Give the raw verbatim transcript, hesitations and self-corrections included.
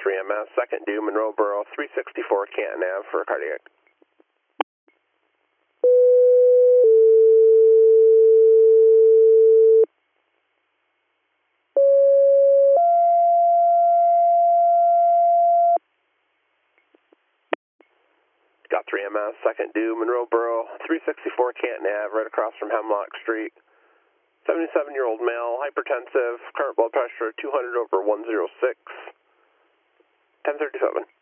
three M S, second due, Monroe Borough, three sixty-four Canton Ave for a cardiac. Got three M S, second due, Monroe Borough, three sixty-four Canton Ave, right across from Hemlock Street. seventy-seven-year-old male, hypertensive, current blood pressure two hundred over one oh six, ten thirty-seven.